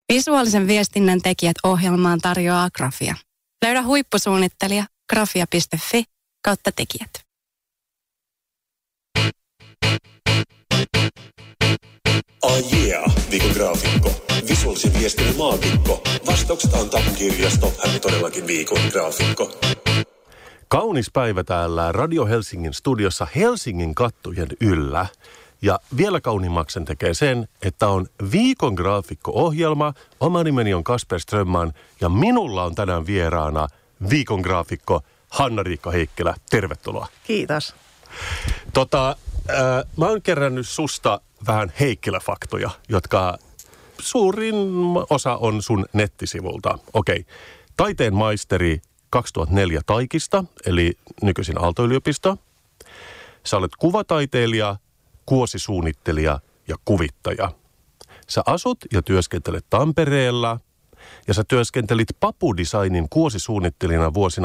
Visuaalisen viestinnän tekijät ohjelmaan tarjoaa Grafia. Löydä huippusuunnittelija grafia.fi/tekijät. Viikon graafikko. Visuaalisen viestinnän maagikko. Vastaukset antaa kirjasto. Hän on todellakin viikon graafikko. Kaunis päivä täällä Radio Helsingin studiossa Helsingin kattojen yllä. Ja vielä kauniimmaksen tekee sen, että on viikon graafikko-ohjelma. Oma nimeni on Kasper Strömman ja minulla on tänään vieraana viikon graafikko Hanna-Riikka Heikkilä. Tervetuloa. Kiitos. Mä oon kerännyt susta vähän Heikkilä-faktoja, jotka suurin osa on sun nettisivulta. Okei. Taiteen maisteri 2004 Taikista, eli nykyisin Aalto-yliopisto. Sä olet kuvataiteilija, kuosisuunnittelija ja kuvittaja. Sä asut ja työskentelet Tampereella ja sä työskentelit Papu Designin kuosisuunnittelijana vuosina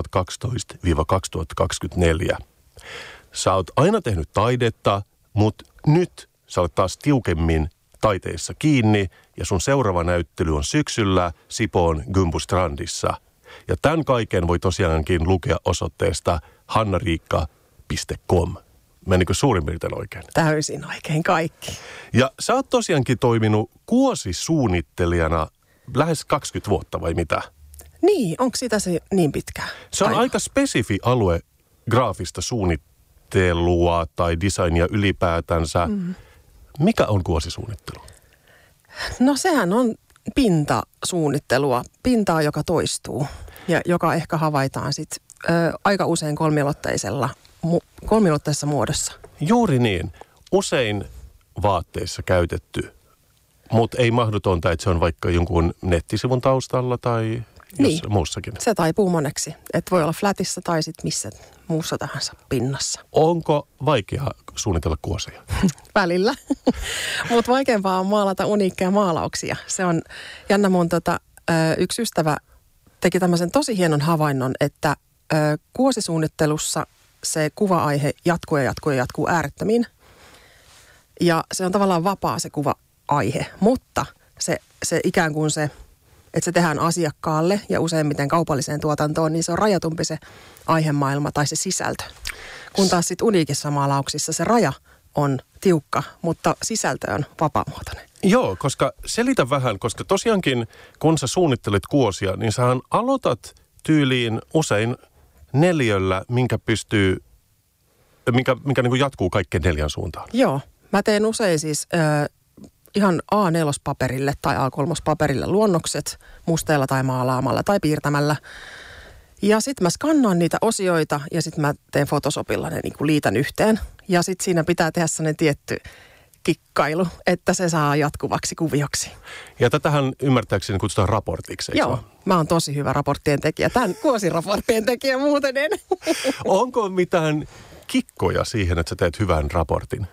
2012-2024. Sä oot aina tehnyt taidetta, mutta nyt sä olet taas tiukemmin taiteessa kiinni ja sun seuraava näyttely on syksyllä Sipoon Gumbustrandissa. Ja tämän kaiken voi tosiaankin lukea osoitteesta hannariikka.com. Menikö suurin piirtein oikein? Täysin oikein kaikki. Ja sä oot tosiaankin toiminut kuosisuunnittelijana lähes 20 vuotta vai mitä? Niin, onko sitä se niin pitkään? Se on aika spesifi alue graafista suunnittelua tai designia ylipäätänsä. Mm. Mikä on kuosisuunnittelu? No sehän on pintasuunnittelua, pintaa, joka toistuu ja joka ehkä havaitaan sitten aika usein kolmiulotteisessa muodossa. Juuri niin. Usein vaatteissa käytetty, mutta ei mahdotonta, että se on vaikka jonkun nettisivun taustalla tai muussakin. Se taipuu moneksi. Että voi olla flatissa tai sitten missä muussa tahansa pinnassa. Onko vaikea suunnitella kuoseja? Välillä. Mutta vaikeampaa on maalata uniikkeja maalauksia. Se on jännä, mun yksi ystävä teki tämmöisen tosi hienon havainnon, että kuosisuunnittelussa se kuva-aihe jatkuu äärettömiin. Ja se on tavallaan vapaa se kuva-aihe, mutta se ikään kuin se, että se tehdään asiakkaalle ja useimmiten kaupalliseen tuotantoon, niin se on rajatumpi se aihemaailma tai se sisältö. Kun taas sitten uniikissa maalauksissa se raja on tiukka, mutta sisältö on vapaamuotoinen. Joo, koska selitä vähän, koska tosiaankin kun sä suunnittelet kuosia, niin sähän aloitat tyyliin usein neliöllä, minkä niin kuin jatkuu kaikkeen 4 suuntaan. Joo, mä teen usein siis ihan A4-paperille tai A3-paperille luonnokset musteella tai maalaamalla tai piirtämällä. Ja sitten mä skannaan niitä osioita ja sitten mä teen Photoshopilla ne niin kuin liitän yhteen. Ja sitten siinä pitää tehdä sellainen tietty kikkailu, että se saa jatkuvaksi kuvioksi. Ja tätähän ymmärtääkseni kutsutaan raportiksi, eikö? Joo, mä oon tosi hyvä raporttien tekijä. Tämän kuosiraporttien tekijä muuten en. Onko mitään kikkoja siihen, että sä teet hyvän raportin?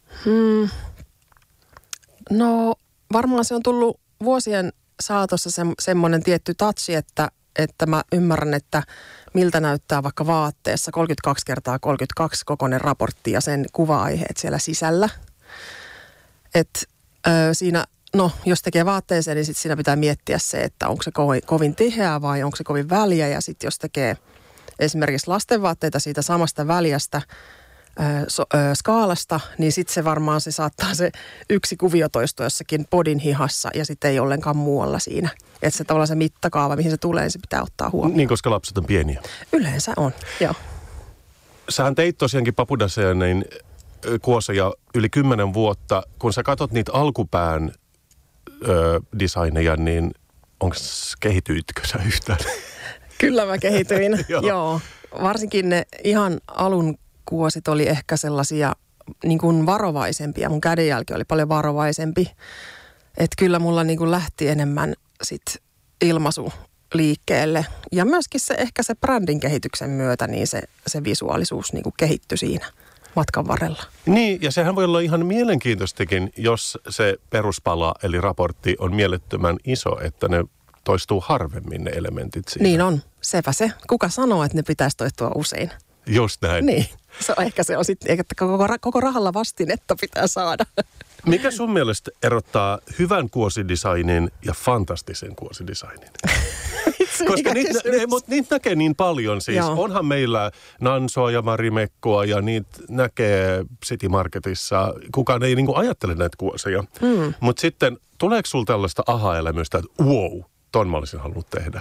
No varmaan se on tullut vuosien saatossa semmoinen tietty touchi, että mä ymmärrän, että miltä näyttää vaikka vaatteessa 32x32 kokoinen raportti ja sen kuva-aiheet siellä sisällä. Että siinä, no jos tekee vaatteeseen, niin sitten siinä pitää miettiä se, että onko se kovin tiheää vai onko se kovin väliä. Ja sitten jos tekee esimerkiksi lastenvaatteita siitä samasta väljästä skaalasta, niin sitten se varmaan se saattaa se yksi kuvio toistua jossakin podin hihassa ja sitten ei ollenkaan muualla siinä. Että se tavallaan se mittakaava, mihin se tulee, niin se pitää ottaa huomioon. Niin, koska lapset on pieniä. Yleensä on, joo. Sähän teit tosiaankin Papu Designin kuoseja yli 10 vuotta. Kun sä katsot niitä alkupään designeja, niin kehityitkö sä yhtään? Kyllä mä kehityin, joo. Varsinkin ne ihan alun kuosit oli ehkä sellaisia niin kuin varovaisempia. Mun kädenjälki oli paljon varovaisempi. Että kyllä mulla niin kuin lähti enemmän sit ilmaisu liikkeelle. Ja myöskin ehkä se brändin kehityksen myötä niin se visuaalisuus niin kuin kehittyi siinä matkan varrella. Niin, ja sehän voi olla ihan mielenkiintoistakin, jos se peruspala eli raportti on mielettömän iso, että ne toistuu harvemmin ne elementit siinä. Niin on, sepä se. Kuka sanoo, että ne pitäisi toistua usein? Just näin. Niin, ehkä se on sitten, että koko rahalla vastinetta pitää saada. Mikä sun mielestä erottaa hyvän kuosidesignin ja fantastisen kuosidesignin? Koska niitä näkee niin paljon siis. Joo. Onhan meillä Nansoa ja Marimekkoa ja niitä näkee City Marketissa. Kukaan ei niinku ajattele näitä kuoseja. Mutta sitten tuleeko sulla tällaista aha-elämystä, että wow, ton mä olisin halunnut tehdä?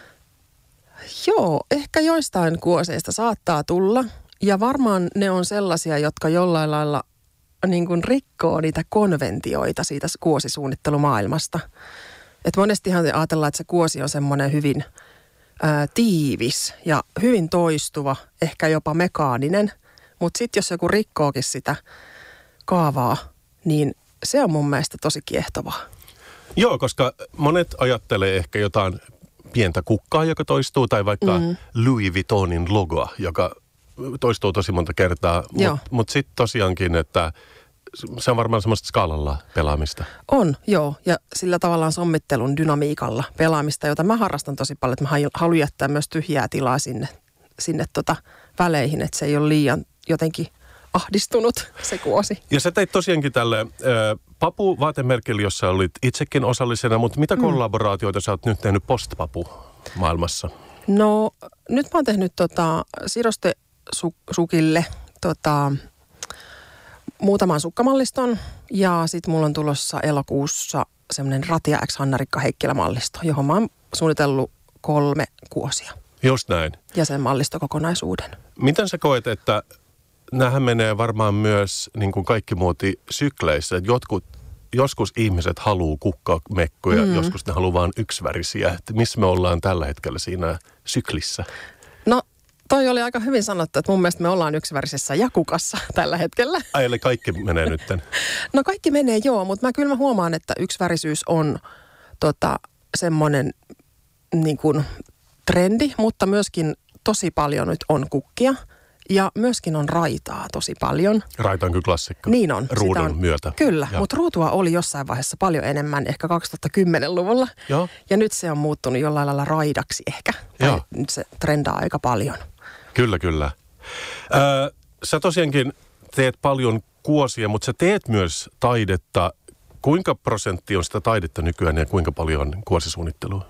Joo, ehkä joistain kuoseista saattaa tulla. Ja varmaan ne on sellaisia, jotka jollain lailla niin kuin rikkoo niitä konventioita siitä kuosisuunnittelumaailmasta. Että monestihan ajatellaan, että se kuosi on semmoinen hyvin tiivis ja hyvin toistuva, ehkä jopa mekaaninen. Mutta sitten jos joku rikkookin sitä kaavaa, niin se on mun mielestä tosi kiehtovaa. Joo, koska monet ajattelee ehkä jotain pientä kukkaa, joka toistuu, tai vaikka Louis Vuittonin logoa, joka toistuu tosi monta kertaa. Mutta sitten tosiaankin, että se on varmaan semmoista skaalalla pelaamista. On, joo. Ja sillä tavallaan sommittelun dynamiikalla pelaamista, jota mä harrastan tosi paljon. Että mä haluan jättää myös tyhjää tilaa sinne väleihin, että se ei ole liian jotenkin ahdistunut se kuosi. Ja sä teit tosiaankin tälle Papu-vaatemerkille, jossa olit itsekin osallisena, mutta mitä kollaboraatioita sä oot nyt tehnyt post-Papu-maailmassa? No, nyt mä oon tehnyt Siroste-sukille muutaman sukkamalliston ja sitten mulla on tulossa elokuussa semmoinen Ratia X Hanna-Rikka Heikkilä-mallisto, johon mä oon suunnitellut 3 kuosia. Just näin. Ja sen mallistokokonaisuuden. Miten sä koet, että näähän menee varmaan myös niin kuin kaikki muotisykleissä, että joskus ihmiset haluaa kukkamekkoja, joskus ne haluaa vaan yksivärisiä. Että missä me ollaan tällä hetkellä siinä syklissä? No, toi oli aika hyvin sanottu, että mun mielestä me ollaan yksivärisessä ja kukassa tällä hetkellä. Ai, eli kaikki menee nytten? No kaikki menee joo, mutta mä huomaan, että yksivärisyys on semmoinen niin kuin trendi, mutta myöskin tosi paljon nyt on kukkia. Ja myöskin on raitaa tosi paljon. Raita on kyllä klassikko. Niin on. Ruudun myötä. Kyllä, mutta ruutua oli jossain vaiheessa paljon enemmän, ehkä 2010-luvulla. Joo. Ja nyt se on muuttunut jollain lailla raidaksi ehkä. Nyt se trendaa aika paljon. Kyllä, kyllä. Sä tosiaankin teet paljon kuosia, mutta sä teet myös taidetta. Kuinka prosentti on sitä taidetta nykyään ja kuinka paljon kuosisuunnittelua?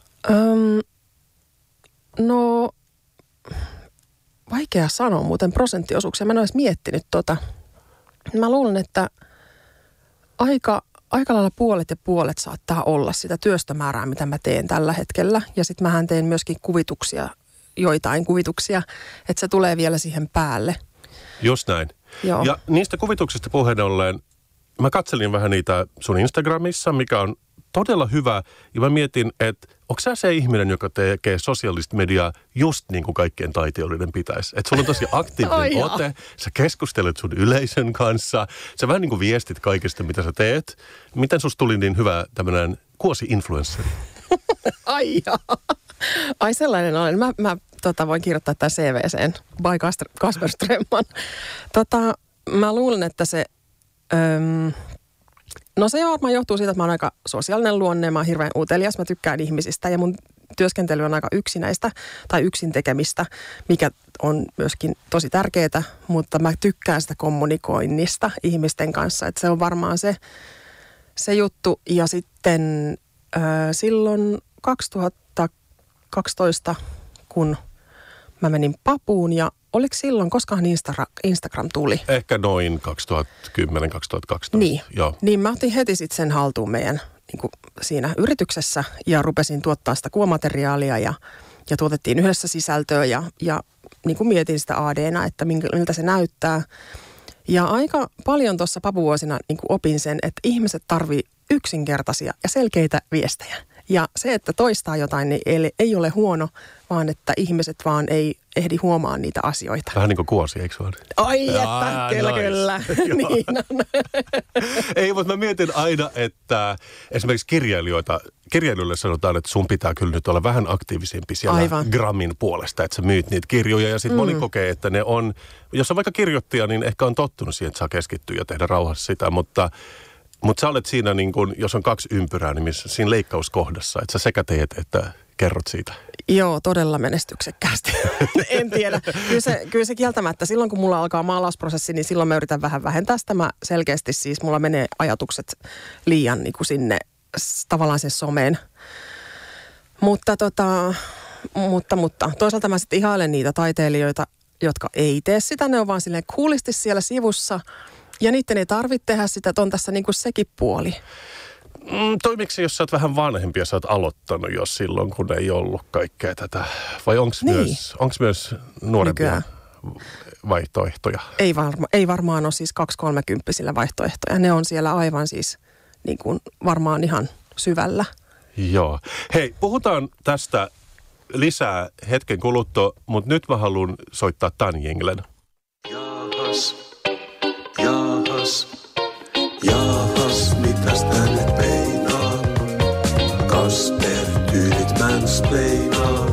No, vaikea sanoa muuten prosenttiosuuksia. Mä en ole edes miettinyt Mä luulen, että aika lailla puolet saattaa olla sitä työstömäärää, mitä mä teen tällä hetkellä. Ja sit mähän teen myöskin joitain kuvituksia, että se tulee vielä siihen päälle. Just näin. Joo. Ja niistä kuvituksista puheen ollen, mä katselin vähän niitä sun Instagramissa, mikä on todella hyvä. Ja mä mietin, että onko sä se ihminen, joka tekee sosiaalista mediaa just niin kuin kaikkien taiteilijoiden pitäisi? Että sulla on tosi aktiivinen ote, sä keskustelet sun yleisön kanssa, sä vähän niin kuin viestit kaikesta, mitä sä teet. Miten susta tuli niin hyvä tämmöinen kuosi-influensseri? Ai sellainen olen. Mä voin kirjoittaa tämän CV:seen by Kasper Strömman. Mä luulen, että se no se varmaan johtuu siitä, että mä oon aika sosiaalinen luonne, mä oon hirveän utelias, mä tykkään ihmisistä ja mun työskentely on aika yksinäistä tai yksin tekemistä, mikä on myöskin tosi tärkeää, mutta mä tykkään sitä kommunikoinnista ihmisten kanssa, että se on varmaan se juttu. Ja sitten silloin 2012, kun mä menin Papuun ja oliko silloin, koskahan Instagram tuli? Ehkä noin 2010-2012. Niin. Joo. Niin mä otin heti sitten sen haltuun meidän niin kuin siinä yrityksessä ja rupesin tuottaa sitä kuvamateriaalia ja tuotettiin yhdessä sisältöä ja niin kuin mietin sitä AD:na, että miltä se näyttää. Ja aika paljon tuossa papuvuosina niin kuin opin sen, että ihmiset tarvii yksinkertaisia ja selkeitä viestejä. Ja se, että toistaa jotain, niin ei ole huono, vaan että ihmiset vaan ei ehdi huomaa niitä asioita. Vähän niin kuin kuosi, eikö vaan? Ai että, kyllä. Niin on. Ei, mutta mä mietin aina, että esimerkiksi kirjailijoille sanotaan, että sun pitää kyllä nyt olla vähän aktiivisempi siellä grammin puolesta, että sä myyt niitä kirjoja. Ja sitten moni kokee, että ne on, jos on vaikka kirjoittaja, niin ehkä on tottunut siihen, että saa keskittyä ja tehdä rauhassa sitä, mutta sä olet siinä, niin kun, jos on 2 ympyrää, niin siinä leikkauskohdassa, että sä sekä teet että kerrot siitä? Joo, todella menestyksekkäästi. En tiedä. Kyllä se kieltämättä. Silloin kun mulla alkaa maalausprosessi, niin silloin mä yritän vähän vähentää sitä. Mä selkeästi siis, mulla menee ajatukset liian niin kuin sinne tavallaan sen someen. Mutta toisaalta mä sitten ihailen niitä taiteilijoita, jotka ei tee sitä. Ne on vaan silleen coolisti siellä sivussa. Ja niiden ei tarvitse tehdä sitä, että on tässä niin kuin sekin puoli. Toimiko se, jos sä oot vähän vanhempi ja sä oot aloittanut jo silloin, kun ei ollut kaikkea tätä? Vai onko myös nuorempia vaihtoehtoja? Ei varmaan ole siis 2-30-vuotiailla vaihtoehtoja. Ne on siellä aivan siis niin kuin varmaan ihan syvällä. Joo. Hei, puhutaan tästä lisää hetken kuluttua, mutta nyt mä haluan soittaa tämän jinglen. Jaahas, mitäs tää nyt meinaa? Kasper, tyylit mansplainaa.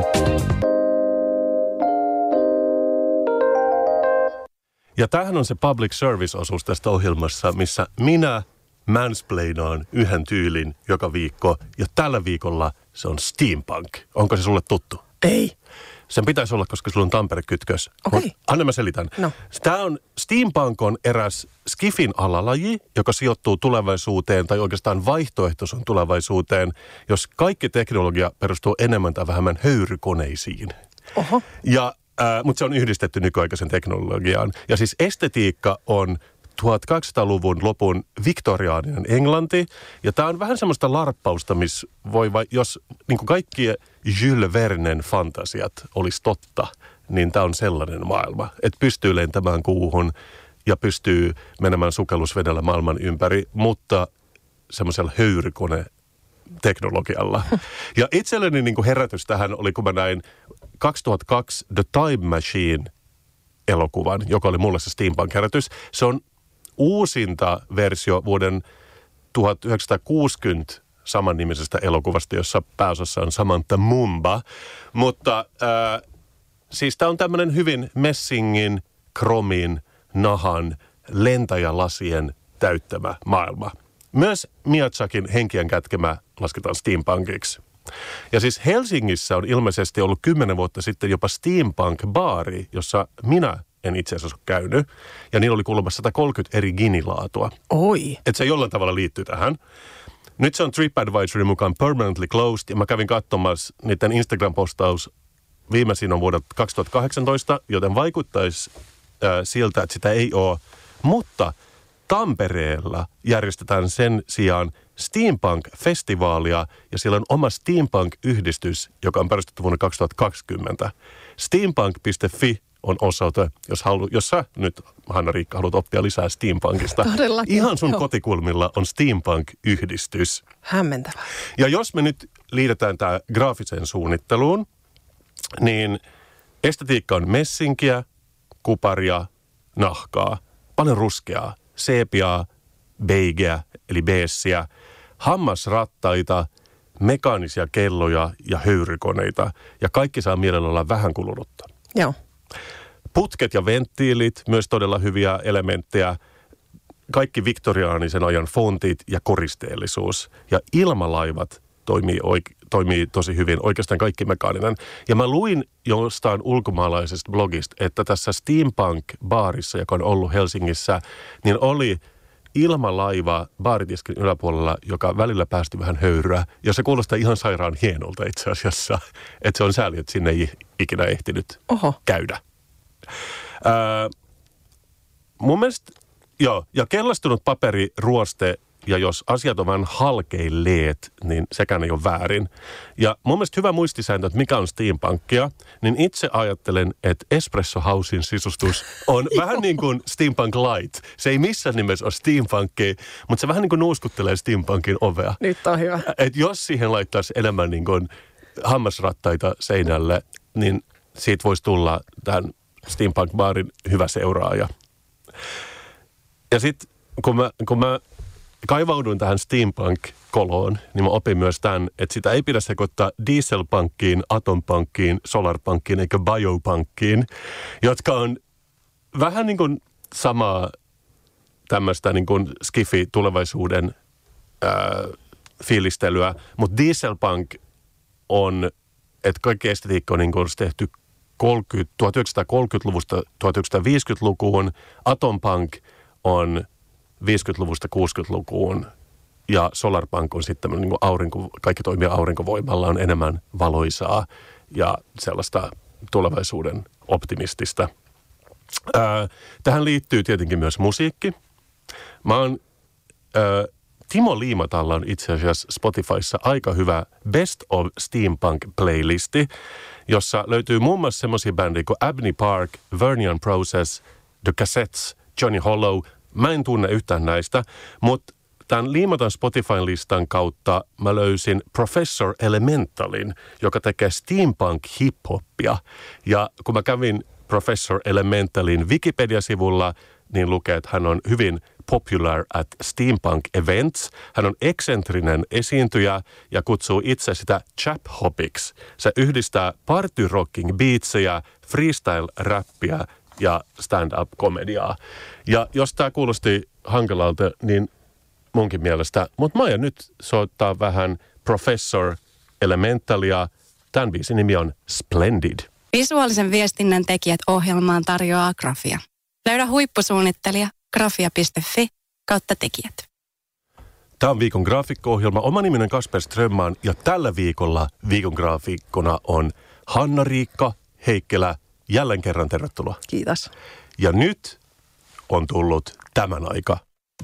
Ja tämähän on se public service-osuus tästä ohjelmassa, missä minä mansplainaan yhden tyylin joka viikko. Ja tällä viikolla se on steampunk. Onko se sulle tuttu? Ei. Sen pitäisi olla, koska sulla on Tampere-kytkös. Okei. Anna mä selitän. No. Steampunk on eräs skifin alalaji, joka sijoittuu tulevaisuuteen tai oikeastaan vaihtoehtoisen tulevaisuuteen, jos kaikki teknologia perustuu enemmän tai vähemmän höyrykoneisiin. Oho. Mutta se on yhdistetty nykyaikaisen teknologiaan. Ja siis estetiikka on 1800-luvun lopun viktoriaaninen Englanti. Ja tämä on vähän semmoista larppausta, missä jos niin kuin kaikki Jules Vernen fantasiat olisi totta, niin tämä on sellainen maailma, että pystyy lentämään kuuhun ja pystyy menemään sukellusvedellä maailman ympäri, mutta semmoisella höyrykone-teknologialla. Ja itselleni niin kuin herätys tähän oli, kun mä näin 2002 The Time Machine-elokuvan, joka oli mulle se steampunk-herätys. Se on uusinta versio vuoden 1960 samannimisestä elokuvasta, jossa pääosassa on Samantha Mumba. Mutta siis tämä on tämmöinen hyvin messingin, kromin, nahan, lentäjälasien täyttämä maailma. Myös Miyazakin Henkien kätkemä lasketaan steampunkiksi. Ja siis Helsingissä on ilmeisesti ollut 10 vuotta sitten jopa steampunk-baari, jossa minä en itse asiassa ole käynyt. Ja niillä oli kuulemma 130 eri ginilaatua. Oi. Että se jollain tavalla liittyy tähän. Nyt se on TripAdvisorin mukaan permanently closed. Ja mä kävin katsomassa niiden Instagram-postaus viimeisin on vuodelta 2018, joten vaikuttaisi siltä, että sitä ei ole. Mutta Tampereella järjestetään sen sijaan Steampunk-festivaalia ja siellä on oma Steampunk-yhdistys, joka on perustettu vuonna 2020. Steampunk.fi on osoite, jos sä nyt, Hanna-Riikka, haluat oppia lisää steampunkista. Todellakin. Ihan sun kotikulmilla on Steampunk-yhdistys. Hämmentävää. Ja jos me nyt liitetään tämä graafiseen suunnitteluun, niin estetiikka on messinkiä, kuparia, nahkaa, paljon ruskeaa, seepiaa, beigeä eli beessiä, hammasrattaita, mekaanisia kelloja ja höyrykoneita. Ja kaikki saa mielellä olla vähän kulunutta. Joo. Putket ja venttiilit, myös todella hyviä elementtejä. Kaikki viktoriaanisen ajan fontit ja koristeellisuus. Ja ilmalaivat toimii tosi hyvin, oikeastaan kaikki mekaaninen. Ja mä luin jostain ulkomaalaisesta blogista, että tässä Steampunk-baarissa, joka on ollut Helsingissä, niin oli ilmalaiva baaritiskin yläpuolella, joka välillä päästi vähän höyryä. Ja se kuulostaa ihan sairaan hienolta itse asiassa, että se on sääli, että sinne ei ikinä ehtinyt käydä. Mun mielestä, joo, ja kellastunut paperiruoste, ja jos asiat on vähän halkeilleet, niin sekään ei ole väärin. Ja mun mielestä hyvä muistisääntö, että mikä on steampunkia, niin itse ajattelen, että Espresso Housein sisustus on vähän niin kuin steampunk light. Se ei missään nimessä ole steampunkia, mutta se vähän niin kuin nuuskuttelee steampunkin ovea. Nyt on hyvä. Että jos siihen laittaisi enemmän niin kuin hammasrattaita seinälle, niin siitä voisi tulla tämän steampunk-baarin hyvä seuraaja. Ja sitten kun mä kaivauduin tähän steampunk-koloon, niin mä opin myös tämän, että sitä ei pidä sekoittaa dieselpunkkiin, atompunkkiin, solarpunkkiin eikä biopunkkiin, jotka on vähän niin kuin samaa tämmöistä niin kuin skifi-tulevaisuuden fiilistelyä, mutta dieselpunk on, että kaikki estetiikka on niin kuin tehty 1930-luvusta 1950-lukuun, Atompunk on 50-luvusta 60-lukuun ja Solarpunk on sitten niin kuin kaikki toimii aurinkovoimalla, on enemmän valoisaa ja sellaista tulevaisuuden optimistista. Tähän liittyy tietenkin myös musiikki. Timo Liimatalla on itse asiassa Spotifyssa aika hyvä Best of Steampunk-playlisti, jossa löytyy muun muassa semmoisia bändejä kuin Abney Park, Vernian Process, The Cassettes, Johnny Hollow. Mä en tunne yhtään näistä, mutta tämän Liimatan Spotify-listan kautta mä löysin Professor Elementalin, joka tekee steampunk-hip-hoppia. Ja kun mä kävin Professor Elementalin Wikipedia-sivulla, niin lukee, että hän on hyvin popular at steampunk events. Hän on eksentrinen esiintyjä ja kutsuu itse sitä chap-hopiksi. Se yhdistää party-rocking beatsejä, freestyle-räppiä ja stand-up-komediaa. Ja jos tämä kuulosti hankalalta, niin munkin mielestä. Mutta mä aion nyt soittaa vähän Professor Elementalia. Tämän biisin nimi on Splendid. Visuaalisen viestinnän tekijät ohjelmaan tarjoaa Grafia. Löydä huippusuunnittelija grafia.fi/tekijät. Tämä on viikon graafikko-ohjelma. Oma niminen Kasper Strömman ja tällä viikolla viikon graafikkona on Hanna-Riikka Heikkelä. Jälleen kerran tervetuloa. Kiitos. Ja nyt on tullut tämän aika.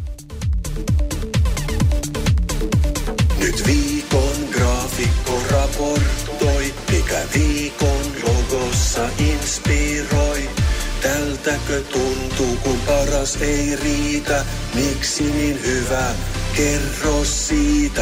Nyt viikon graafikko raportoi, mikä viikon logossa inspiroi. Tältäkö tuntuu, kun paras ei riitä? Miksi niin hyvä? Kerro siitä.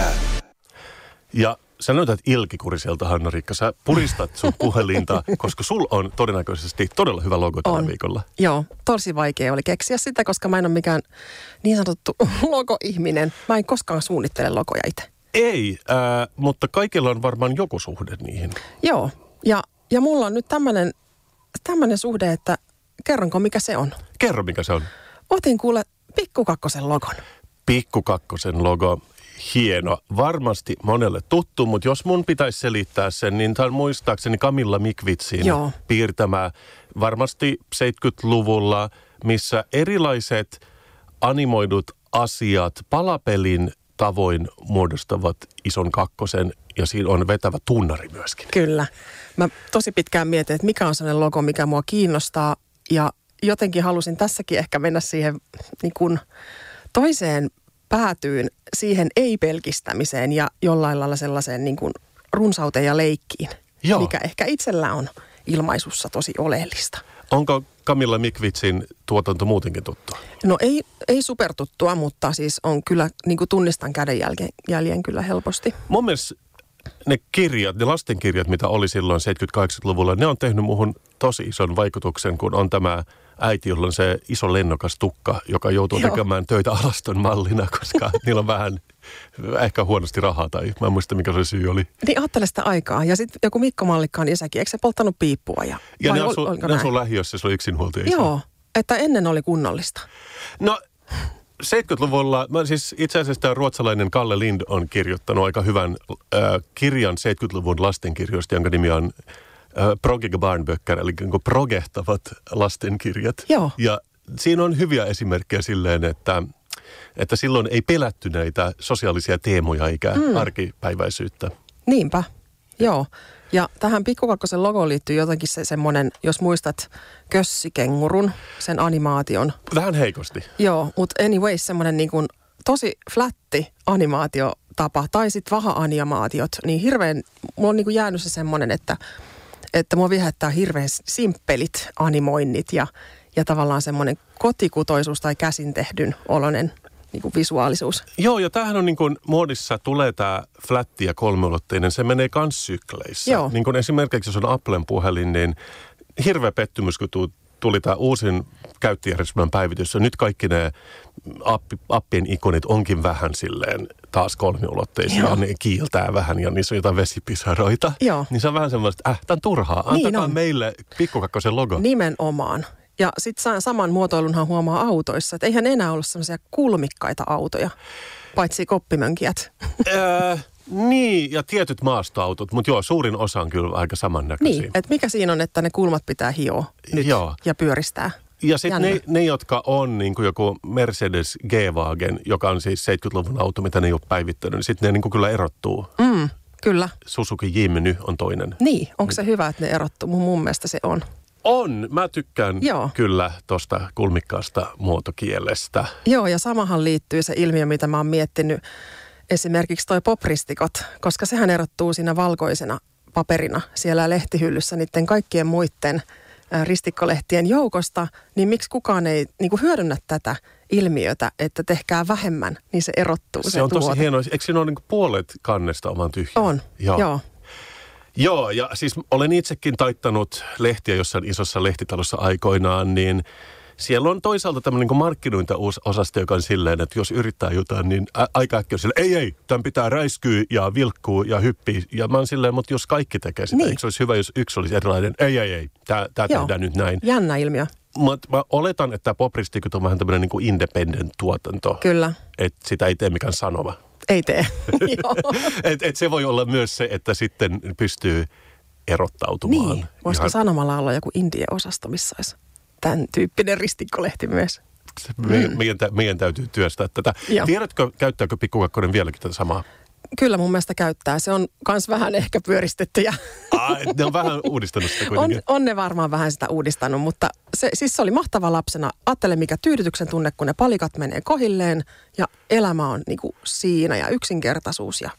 Ja sä näytät ilkikuriselta, Hanna-Riikka. Sä puristat sun puhelinta, koska sul on todennäköisesti todella hyvä logo tällä viikolla. Joo, tosi vaikea oli keksiä sitä, koska mä en ole mikään niin sanottu logoihminen. Mä en koskaan suunnittele logoja itse. Ei, mutta kaikilla on varmaan joku suhde niihin. Joo, ja mulla on nyt tämmönen suhde, että kerronko mikä se on? Kerro mikä se on. Otin kuule Pikku Kakkosen logon. Pikku Kakkosen logo. Hieno. Varmasti monelle tuttu, mutta jos mun pitäisi selittää sen, niin tämä on muistaakseni Camilla Mikvitsin piirtämä varmasti 70-luvulla, missä erilaiset animoidut asiat palapelin tavoin muodostavat ison kakkosen ja siinä on vetävä tunnari myöskin. Kyllä. Mä tosi pitkään mietin, että mikä on sellainen logo, mikä mua kiinnostaa ja jotenkin halusin tässäkin ehkä mennä siihen niin kuin toiseen päätyyn, siihen ei-pelkistämiseen ja jollain lailla sellaiseen niin kuin runsauteen ja leikkiin, mikä ehkä itsellä on ilmaisussa tosi oleellista. Onko Camilla Mikvitsin tuotanto muutenkin tuttua? No ei supertuttua, mutta siis on kyllä, niin kuin tunnistan kädenjäljen kyllä helposti. Mun mielestä ne lastenkirjat, mitä oli silloin 70-80-luvulla, ne on tehnyt muuhun tosi ison vaikutuksen, kun on tämä äiti, jolla on se iso lennokas tukka, joka joutuu tekemään töitä alaston mallina, koska niillä on vähän ehkä huonosti rahaa tai mä en muista, mikä se syy oli. Niin ajattele sitä aikaa. Ja sitten joku Mikko Mallikkaan isäkin, eikö se polttanut piippua? Ja ne asuu lähiössä, se oli yksinhuoltaja isä. Joo, että ennen oli kunnollista. No 70-luvulla, siis itse asiassa tämä ruotsalainen Kalle Lind on kirjoittanut aika hyvän kirjan 70-luvun lastenkirjoista, jonka nimi on Progiga Barnböcker, eli progehtavat lastenkirjat. Joo. Ja siinä on hyviä esimerkkejä silleen, että silloin ei pelätty näitä sosiaalisia teemoja eikä arkipäiväisyyttä. Niinpä, joo. Ja tähän Pikku Kakkosen logoon liittyy jotenkin se semmoinen, jos muistat kössikengurun, sen animaation. Vähän heikosti. Joo, mutta anyways semmoinen niin kuin tosi flätti animaatiotapa tai sitten vaha-animaatiot, niin hirveän, mulla on niin kuin jäänyt se semmoinen, että mua viehättää hirveän simppelit animoinnit ja tavallaan semmoinen kotikutoisuus tai käsin tehdyn oloinen niin kuin visuaalisuus. Joo, ja tämähän on niin kuin muodissa tulee tämä flätti ja kolmiulotteinen, se menee kans sykleissä. Joo. Niin kuin esimerkiksi jos on Applen puhelin, niin hirveä pettymys, kun tuli tämä uusin käyttöjärjestelmän päivitys. Ja nyt kaikki ne appien ikonit onkin vähän silleen taas kolmiulotteisia. Ne kiiltää vähän ja niissä on jotain vesipisaroita. Joo. Niin se on vähän semmoista, että tämä on turhaa. Antakaa meille Pikku Kakkosen logo. Nimenomaan. Ja sitten saman muotoilunhan huomaa autoissa, että eihän enää ollut semmoisia kulmikkaita autoja. paitsi koppimönkijät. Niin, ja tietyt maastoautot, mutta joo, suurin osa on kyllä aika samannäköisiä. Niin, että mikä siinä on, että ne kulmat pitää hioa nyt ja pyöristää. Ja sitten ne, jotka on niin kuin joku Mercedes G-Wagen, joka on siis 70-luvun auto, mitä ne ei ole päivittänyt, niin sitten ne niin kuin kyllä erottuu. Kyllä. Suzuki Jimny on toinen. Niin, onko se hyvä, että ne erottuu? Mun mielestä se on. On. Mä tykkään kyllä tuosta kulmikkaasta muotokielestä. Joo, ja samahan liittyy se ilmiö, mitä mä oon miettinyt. Esimerkiksi toi popristikot, koska sehän erottuu siinä valkoisena paperina siellä lehtihyllyssä niiden kaikkien muiden ristikkolehtien joukosta, niin miksi kukaan ei niin kuin hyödynnä tätä ilmiötä, että tehkää vähemmän, niin se erottuu se on tuote. Tosi hienoa. Eikö siinä ole niin kuin puolet kannesta oman tyhjä? On, joo. Joo, ja siis olen itsekin taittanut lehtiä jossain isossa lehtitalossa aikoinaan, niin siellä on toisaalta tämmöinen niin kuin markkinointi-osasto, joka on silleen, että jos yrittää jotain, niin aika äkkiä on silleen, ei, tämän pitää räiskyä ja vilkkuu ja hyppii. Ja mä oon silleen, mutta jos kaikki tekee sitä, eikö se olisi hyvä, jos yksi olisi erilainen, ei, tämä tehdään nyt näin. Jännä ilmiö. Mä oletan, että popristikut on vähän tämmöinen niin kuin independent-tuotanto. Kyllä. Että sitä ei tee mikään sanoma. Ei tee, et se voi olla myös se, että sitten pystyy erottautumaan. Niin, voisiko sanomalla olla joku indie-osasto, missä olisi tämän tyyppinen ristikkolehti myös? Meidän täytyy työstää tätä. Joo. Tiedätkö, käyttääkö Pikku Kakkonen vieläkin tätä samaa? Kyllä mun mielestä käyttää. Se on kans vähän ehkä pyöristetty. Ne on vähän uudistanut sitä kuitenkin. On ne varmaan vähän sitä uudistanut, mutta se oli mahtava lapsena. Ajattele mikä tyydytyksen tunne, kun ne palikat menee kohilleen ja elämä on niinku siinä ja yksinkertaisuus ja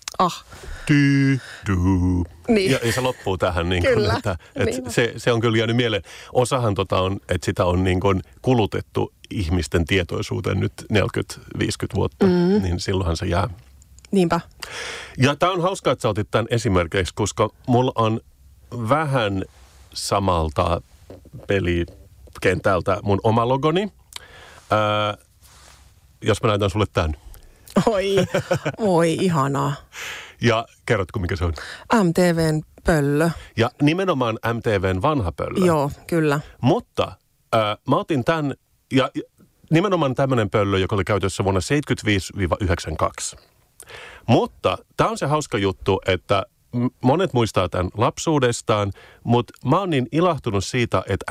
Niin. Ja se loppuu tähän. Niin kyllä. Kun, että se on kyllä jäänyt mieleen. Osahan on, että sitä on niin kuin kulutettu ihmisten tietoisuuteen nyt 40-50 vuotta, niin silloinhan se jää. Niinpä. Ja tämä on hauskaa, että sä otit tämän esimerkiksi, koska mulla on vähän samalta pelikentältä mun oma logoni. Jos mä näytän sulle tämän. Oi, ihanaa. Ja kerrotko, mikä se on? MTVn pöllö. Ja nimenomaan MTVn vanha pöllö. Joo, kyllä. Mutta mä otin tämän, ja nimenomaan tämmöinen pöllö, joka oli käytössä vuonna 1975-1992. Mutta tämä on se hauska juttu, että monet muistaa tämän lapsuudestaan, mutta mä oon niin ilahtunut siitä, että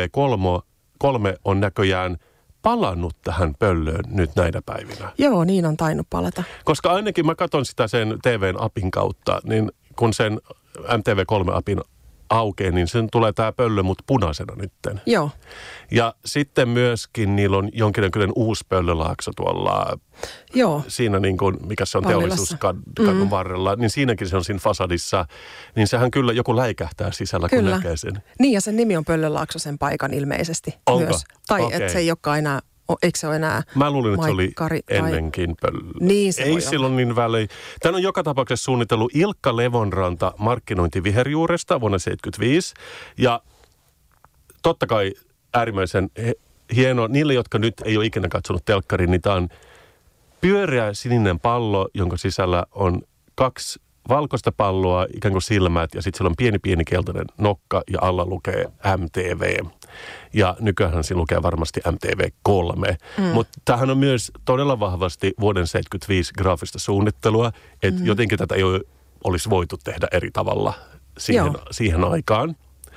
MTV3 on näköjään palannut tähän pöllöön nyt näinä päivinä. Joo, niin on tainnut palata. Koska ainakin mä katson sitä sen TVn apin kautta, niin kun sen MTV3-apin aukeaa, niin sen tulee tämä pöllö, mutta punaisena nytten. Joo. Ja sitten myöskin niillä on jonkinlainen uusi pöllölaakso tuolla, siinä niin kuin, mikä se on Teollisuuskadun varrella, niin siinäkin se on siinä fasadissa, niin sehän kyllä joku läikähtää sisällä, kun näkee sen. Niin, ja sen nimi on Pöllölaakso sen paikan ilmeisesti. Onko? Myös. Tai että se ei olekaan enää, eikö se ole enää Mä luulin, että Maikkari, se oli ennenkin pöllö. Niin se ei silloin niin väliin. Tän on joka tapauksessa suunnitellut Ilkka Levonranta markkinointi Viherjuuresta vuonna 1975. Ja totta kai äärimmäisen hieno. Niille, jotka nyt ei ole ikinä katsonut telkkarin, niin tämä on pyöreä sininen pallo, jonka sisällä on 2 valkoista palloa, ikään kuin silmät, ja sitten siellä on pieni keltainen nokka, ja alla lukee MTV. Ja nykyään siinä lukee varmasti MTV3. Mutta tämähän on myös todella vahvasti vuoden 1975 graafista suunnittelua, että jotenkin tätä ei olisi voitu tehdä eri tavalla siihen aikaan.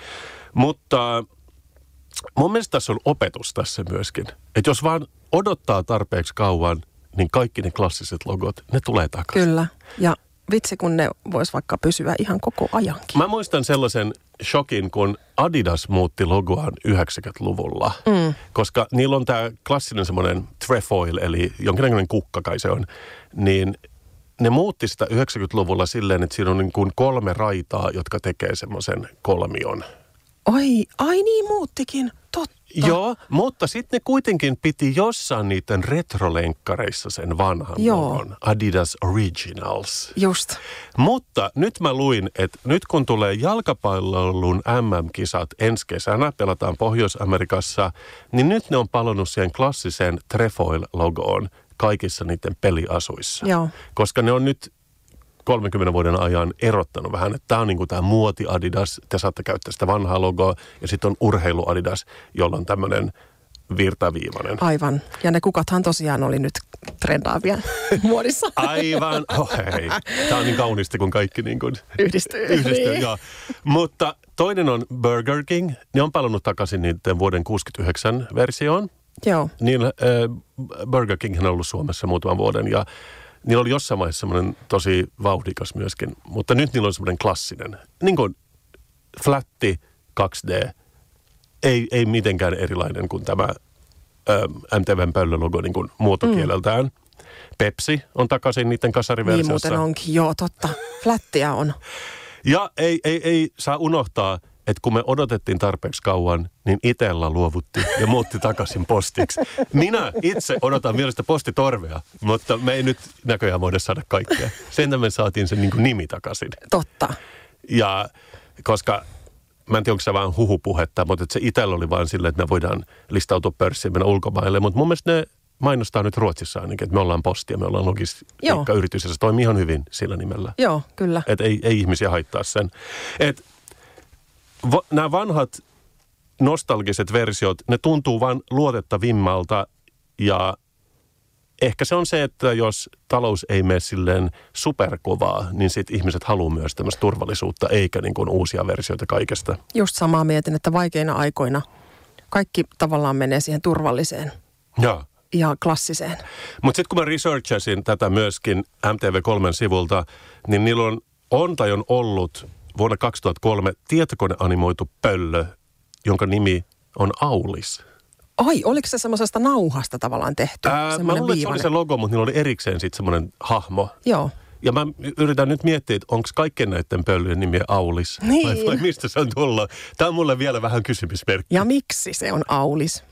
Mutta mun mielestä tässä on opetus tässä myöskin. Että jos vaan odottaa tarpeeksi kauan, niin kaikki ne klassiset logot, ne tulee takaisin. Kyllä, ja vitsi kun ne vois vaikka pysyä ihan koko ajankin. Mä muistan sellaisen shokin, kun Adidas muutti logoaan 90-luvulla. Koska niillä on tämä klassinen semmoinen trefoil, eli jonkinlainen kukka kai se on, niin ne muutti sitä 90-luvulla silleen, että siinä on niin kuin 3 raitaa, jotka tekee semmoisen kolmion. Ai niin muuttikin, totta. Joo, mutta sitten ne kuitenkin piti jossain niiden retrolenkkareissa sen vanhan logon. Adidas Originals. Just. Mutta nyt mä luin, että nyt kun tulee jalkapallon MM-kisat ensi kesänä, pelataan Pohjois-Amerikassa, niin nyt ne on palannut siihen klassiseen trefoil-logoon kaikissa niiden peliasuissa. Joo. Koska ne on nyt 30 vuoden ajan erottanut vähän, että tämä on niin kuin tämä muoti Adidas, te saatte käyttää sitä vanhaa logoa, ja sitten on urheilu Adidas, jolla on tämmöinen virtaviivainen. Aivan. Ja ne kukathan tosiaan oli nyt trendaavia muodissa. Aivan. Oh, hei. Tämä on niin kaunista, kun kaikki niin kuin Yhdistyy. Niin. Joo. Mutta toinen on Burger King. Ne on palannut takaisin niiden vuoden 69 versioon. Joo. Burger King on ollut Suomessa muutaman vuoden ja niillä oli jossain vaiheessa semmoinen tosi vauhdikas myöskin. Mutta nyt niillä on semmoinen klassinen. Niin kuin flatti 2D. Ei mitenkään erilainen kuin tämä MTVn pöllölogo niin kuin muotokieleltään. Pepsi on takaisin niiden kasariversiossa. Niin muuten onkin, joo totta. Flättiä on. Ja ei saa unohtaa, että kun me odotettiin tarpeeksi kauan, niin Itella luovutti ja muutti takaisin postiksi. Minä itse odotan vielä sitä postitorvea, mutta me ei nyt näköjään voida saada kaikkea. Sen me saatiin sen niin kuin nimi takaisin. Totta. Ja koska mä en tiedä, onko se vaan huhupuhetta, mutta se Itella oli vaan silleen, että me voidaan listautua pörssiin, mennä ulkomaille. Mutta mun mielestä ne mainostaa nyt Ruotsissa ainakin, että me ollaan postia, me ollaan logistiikkayritys ja se toimii ihan hyvin sillä nimellä. Joo, kyllä. Että ei ihmisiä haittaa sen. Että nämä vanhat nostalgiset versiot, ne tuntuu vaan luotettavimmalta ja ehkä se on se, että jos talous ei mene silleen superkovaa, niin sitten ihmiset haluaa myös tämmöistä turvallisuutta, eikä niin kuin uusia versioita kaikesta. Just samaa mietin, että vaikeina aikoina kaikki tavallaan menee siihen turvalliseen ja klassiseen. Mutta sitten kun mä researchasin tätä myöskin MTV3 sivulta, niin niillä on ollut vuonna 2003 tietokoneanimoitu pöllö, jonka nimi on Aulis. Ai, oliko se semmoisesta nauhasta tavallaan tehty? Mä luulen, että se oli se logo, mutta niillä oli erikseen sitten semmoinen hahmo. Joo. Ja mä yritän nyt miettiä, että onko kaikkien näiden pölyjen nimiä Aulis? Niin. Vai mistä se on tullut? Tämä on mulle vielä vähän kysymysmerkki. Ja miksi se on Aulis?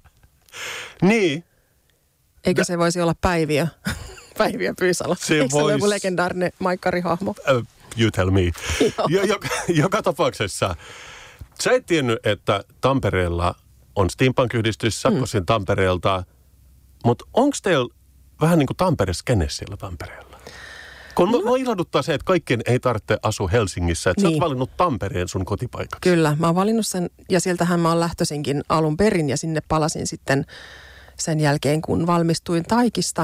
Niin. Eikö se voisi olla Päiviö? Päiviö Pyysalo. Eikö se ole joku legendaarinen maikkarihahmo? You tell me. Joka tapauksessa. Sä et tiennyt, että Tampereella on Steampunk-yhdistys, Sakkosin Tampereelta, mutta onko teillä vähän niin kuin Tampere-skene siellä Tampereella? Kun mä ilahduttaa se, että kaikkien ei tarvitse asua Helsingissä, että sä oot valinnut Tampereen sun kotipaikaksi. Kyllä, mä oon valinnut sen ja sieltähän mä oon lähtöisinkin alun perin ja sinne palasin sitten sen jälkeen, kun valmistuin Taikista.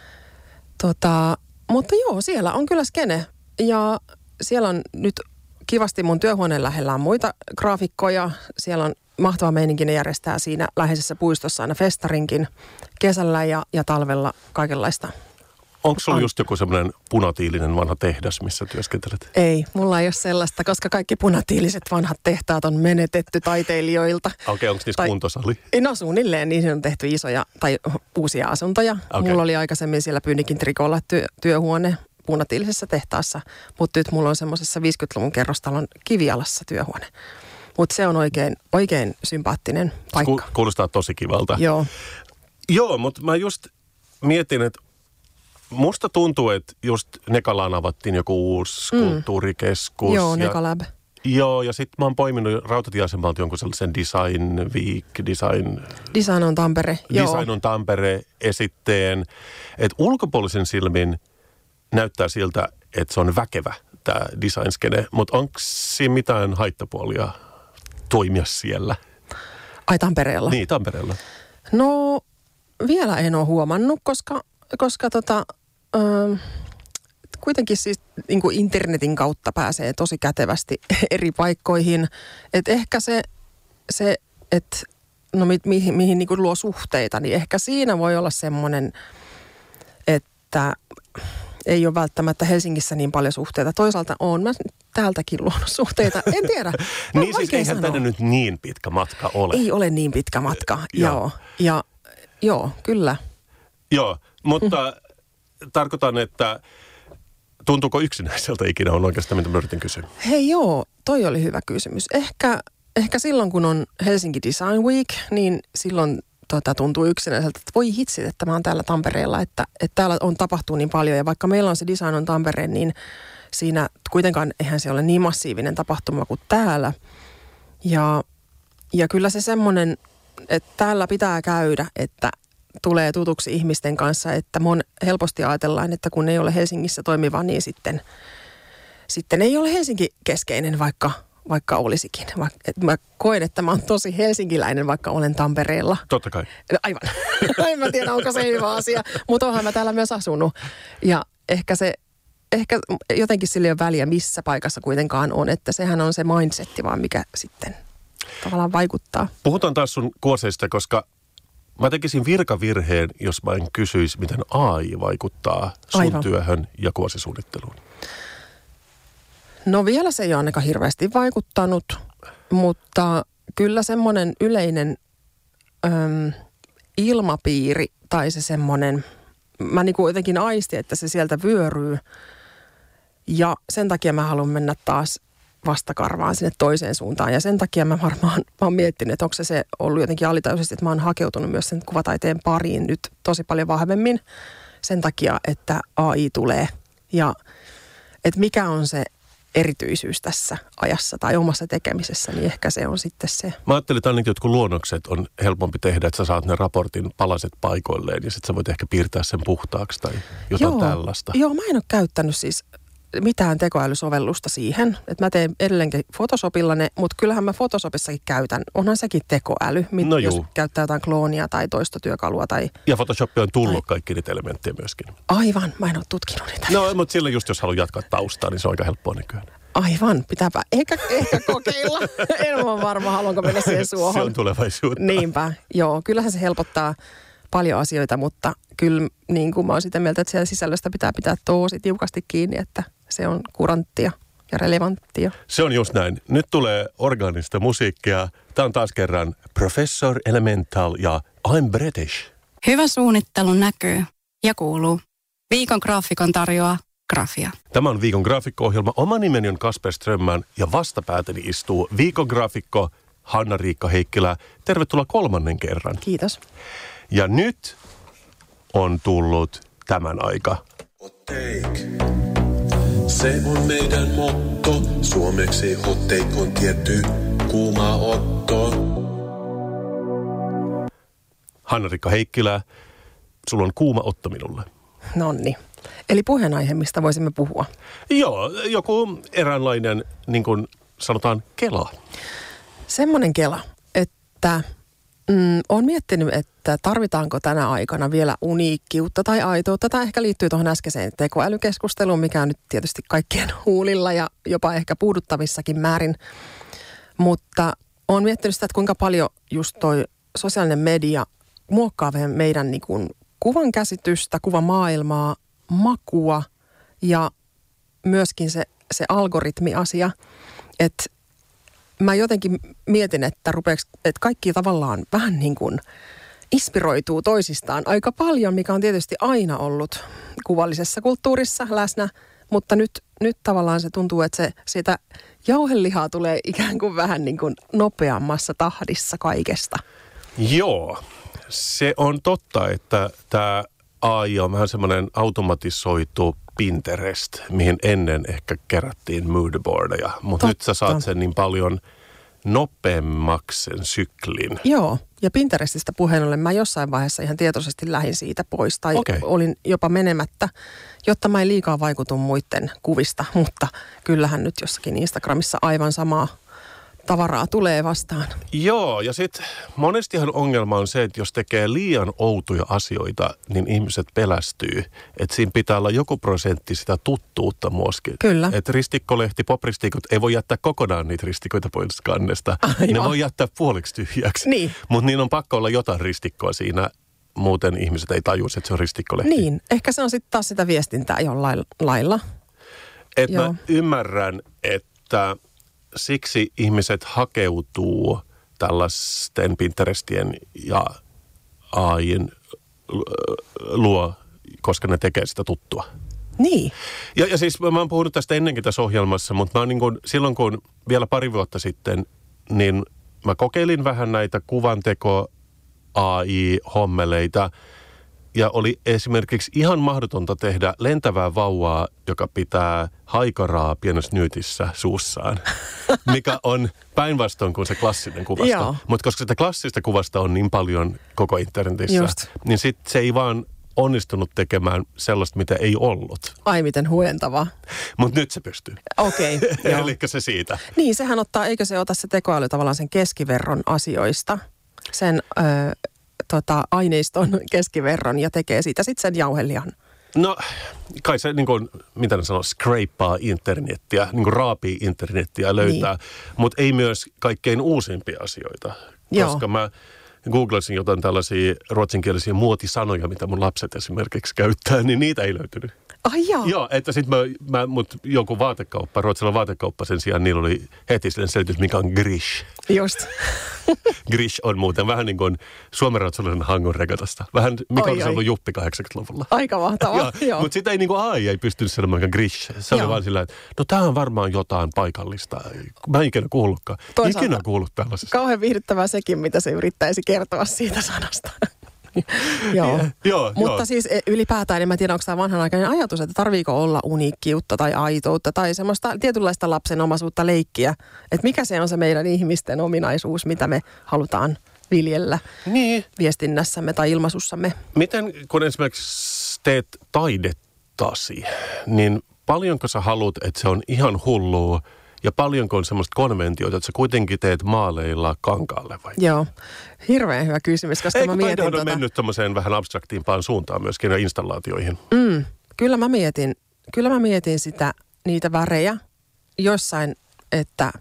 Mutta joo, siellä on kyllä skene ja siellä on nyt kivasti mun työhuoneen lähellä on muita graafikkoja. Siellä on mahtava meininki, ne järjestää siinä läheisessä puistossa aina festarinkin kesällä ja talvella kaikenlaista. Onko sulla just joku semmoinen punatiilinen vanha tehdas, missä työskentelet? Ei, mulla ei ole sellaista, koska kaikki punatiiliset vanhat tehtaat on menetetty taiteilijoilta. Okei, onko niissä kuntosali? No suunnilleen, niin on tehty isoja tai uusia asuntoja. Okay. Mulla oli aikaisemmin siellä Pyynikin trikolla työhuone punatiilisessa tehtaassa, mutta nyt mulla on semmoisessa 50-luvun kerrostalon kivialassa työhuone. Mutta se on oikein sympaattinen paikka. Kuulostaa tosi kivalta. Joo, mutta mä just mietin, että musta tuntuu, että just Nekalaan avattiin joku uusi kulttuurikeskus. Joo, Nekalab. Joo, ja sitten mä oon poiminut rautatieasemalta jonkun sellaisen Design on Tampere. Design on Tampere esitteen. Että ulkopuolisen silmin näyttää siltä, että se on väkevä tämä design-skene, mutta onko siinä mitään haittapuolia toimia siellä? Ai Tampereella? Niin, Tampereella. No, vielä en ole huomannut, koska kuitenkin siis niin kuin internetin kautta pääsee tosi kätevästi eri paikkoihin. Että ehkä se että no mihin niin kuin luo suhteita, niin ehkä siinä voi olla semmoinen, että ei ole välttämättä Helsingissä niin paljon suhteita. Toisaalta olen mä täältäkin luonut suhteita. En tiedä. Niin siis eihän tänne nyt niin pitkä matka ole. Ei ole niin pitkä matka, joo. Joo, kyllä. Joo, mutta tarkoitan, että tuntuuko yksinäiseltä ikinä on oikeastaan, mitä mä yritin kysyä? Hei joo, toi oli hyvä kysymys. Ehkä silloin, kun on Helsinki Design Week, niin silloin tuntuu yksinäiseltä, että voi hitsit, että mä oon täällä Tampereella, että täällä tapahtuu niin paljon. Ja vaikka meillä on se Design on Tampere, niin siinä kuitenkaan eihän se ole niin massiivinen tapahtuma kuin täällä. Ja kyllä se semmoinen, että täällä pitää käydä, että tulee tutuksi ihmisten kanssa, että helposti ajatellaan, että kun ei ole Helsingissä toimiva, niin sitten ei ole Helsinki-keskeinen, vaikka olisikin. Mä koen, että mä oon tosi helsinkiläinen, vaikka olen Tampereella. Totta kai. Aivan. En mä tiedä, onko se hyvä asia, mutta onhan mä täällä myös asunut. Ja ehkä jotenkin sillä ei ole väliä, missä paikassa kuitenkaan on, että sehän on se mindsetti vaan, mikä sitten tavallaan vaikuttaa. Puhutaan taas sun kuoseista, koska mä tekisin virkavirheen, jos mä en kysyisi, miten AI vaikuttaa sun Aivan. työhön ja kuosisuunnitteluun. No vielä se ei ole ainakaan hirveästi vaikuttanut, mutta kyllä semmoinen yleinen ilmapiiri tai se semmoinen, mä niin kuin jotenkin aistin, että se sieltä vyöryy. Ja sen takia mä haluan mennä taas vastakarvaan sinne toiseen suuntaan. Ja sen takia mä oon miettinyt, että onko se ollut jotenkin alitajuisesti, että mä oon hakeutunut myös sen kuvataiteen pariin nyt tosi paljon vahvemmin. Sen takia, että AI tulee. Ja että mikä on se erityisyys tässä ajassa tai omassa tekemisessä, niin ehkä se on sitten se. Mä ajattelin, että ainakin jotkut luonnokset on helpompi tehdä, että sä saat ne raportin palaset paikoilleen ja sitten sä voit ehkä piirtää sen puhtaaksi tai jotain tällaista. Joo, mä en ole käyttänyt siis mitään tekoälysovellusta siihen, että mä teen edelleenkin Photoshopilla ne, mutta kyllähän mä Photoshopissakin käytän. Onhan sekin tekoäly, jos käyttää jotain kloonia tai toistotyökalua. Ja Photoshop on tullut kaikki niitä elementtejä myöskin. Aivan, mä en ole tutkinut niitä. No, mutta silloin just jos haluaa jatkaa taustaa, niin se on aika helppoa nykyään. Aivan, pitääpä ehkä kokeilla. En ole varma, haluanko mennä siihen suohon. Se on tulevaisuutta. Niinpä, joo. Kyllähän se helpottaa paljon asioita, mutta kyllä niin kuin mä oon sitä mieltä, että siellä sisällöstä pitää tosi tiukasti kiinni, että se on kuranttia ja relevanttia. Se on just näin. Nyt tulee orgaanista musiikkia. Tämä on taas kerran Professor Elemental ja I'm British. Hyvä suunnittelu näkyy ja kuuluu. Viikon graafikon tarjoaa Grafia. Tämä on Viikon graafikko-ohjelma. Oma nimeni on Kasper Strömmän ja vastapäätäni istuu Viikon graafikko Hanna-Riikka Heikkilä. Tervetuloa 3. kerran. Kiitos. Ja nyt on tullut tämän aika. Se on meidän motto. Suomeksi hot take on tietty kuuma otto. Hanna-Riikka Heikkilä, sulla on kuuma otto minulle. Nonni. Eli puheenaihe, mistä voisimme puhua? Joo, joku eräänlainen, niin kuin sanotaan, kela. Semmoinen kela, että olen miettinyt, että tarvitaanko tänä aikana vielä uniikkiutta tai aitoutta. Tämä ehkä liittyy tuohon äskeiseen tekoälykeskusteluun, mikä on nyt tietysti kaikkien huulilla ja jopa ehkä puuduttavissakin määrin. Mutta olen miettinyt sitä, että kuinka paljon just toi sosiaalinen media muokkaa meidän niin kuin kuvan käsitystä, kuvamaailmaa, makua ja myöskin se algoritmiasia, että mä jotenkin mietin, että kaikki tavallaan vähän niin kuin inspiroituu toisistaan aika paljon, mikä on tietysti aina ollut kuvallisessa kulttuurissa läsnä, mutta nyt tavallaan se tuntuu, että siitä jauhelihaa tulee ikään kuin vähän niin kuin nopeammassa tahdissa kaikesta. Joo, se on totta, että tämä AI on vähän semmoinen automatisoitu Pinterest, mihin ennen ehkä kerättiin moodboardeja, mutta nyt sä saat sen niin paljon nopeammaksi sen syklin. Joo, ja Pinterestistä puheen ollen mä jossain vaiheessa ihan tietoisesti lähdin siitä pois tai olin jopa menemättä, jotta mä en liikaa vaikutun muiden kuvista, mutta kyllähän nyt jossakin Instagramissa aivan samaa tavaraa tulee vastaan. Joo, ja sitten monestihan ongelma on se, että jos tekee liian outoja asioita, niin ihmiset pelästyy. Että siinä pitää olla joku prosentti sitä tuttuutta myöskin. Kyllä. Että ristikkolehti, popristikot, ei voi jättää kokonaan niitä ristikoita pois kannesta. Aivan. Ne voi jättää puoliksi tyhjäksi. Niin. Mutta niin on pakko olla jotain ristikkoa siinä, muuten ihmiset ei tajuisi, että se on ristikkolehti. Niin, ehkä se on sitten taas sitä viestintää jollain lailla. Että mä ymmärrän, että siksi ihmiset hakeutuu tällaisten Pinterestien ja AI:n luo, koska ne tekee sitä tuttua. Niin. Ja siis mä oon puhunut tästä ennenkin tässä ohjelmassa, mutta mä oon niin kuin, silloin kun vielä pari vuotta sitten, niin mä kokeilin vähän näitä kuvanteko AI-hommeleita. Ja oli esimerkiksi ihan mahdotonta tehdä lentävää vauvaa, joka pitää haikaraa pienessä nyytissä suussaan, mikä on päinvastoin kuin se klassinen kuvasta. Mutta koska sitä klassista kuvasta on niin paljon koko internetissä, niin sitten se ei vaan onnistunut tekemään sellaista, mitä ei ollut. Ai miten huojentavaa. Mutta nyt se pystyy. Okei, joo. Elikkä se siitä. Niin, sehän ottaa, eikö se ota se tekoäly tavallaan sen keskiverron asioista, sen aineiston keskiverron ja tekee siitä sitten sen jauhelihan. No, kai se, niin kuin, mitä ne sanoo, scrapaa internettiä, niin kuin raapii internettiä löytää, mutta ei myös kaikkein uusimpia asioita. Koska mä googlasin jotain tällaisia ruotsinkielisiä muotisanoja, mitä mun lapset esimerkiksi käyttää, niin niitä ei löytynyt. Ai joo. Joo, että sitten mut joku vaatekauppa, ruotsalainen vaatekauppa sen sijaan, niillä oli heti silleen selitys, mikä on grish. Just. Grish on muuten vähän niin kuin suomenruotsalainen Hangon regatasta. Vähän, mikä olisi ollut Juppi 80-luvulla. Aika mahtavaa, joo. Mutta sitä ei niin kuin AI ei pystynyt sanomaan grish. Se oli vaan sillä, että no tämä on varmaan jotain paikallista. Mä en ikinä kuullutkaan. Ikinä kuullut tällaisesta. Kauhean viihdyttävää sekin, mitä se yrittäisi kertoa siitä sanasta. Joo. Mutta siis ylipäätään, en mä tiedä, onko tämä vanhanaikainen ajatus, että tarviiko olla uniikkiutta tai aitoutta tai semmoista tietynlaista lapsenomaisuutta leikkiä. Että mikä se on se meidän ihmisten ominaisuus, mitä me halutaan viljellä viestinnässämme tai ilmaisussamme. Miten, kun esimerkiksi teet taidettasi, niin paljonko sä haluat, että se on ihan hullua ja paljonko on semmoista konventioita, että sä kuitenkin teet maaleilla kankaalle vai? Joo, hirveän hyvä kysymys, koska mä mietin on mennyt tommoseen vähän abstraktiimpaan suuntaan myöskin ja installaatioihin. Kyllä mä mietin niitä värejä jossain, että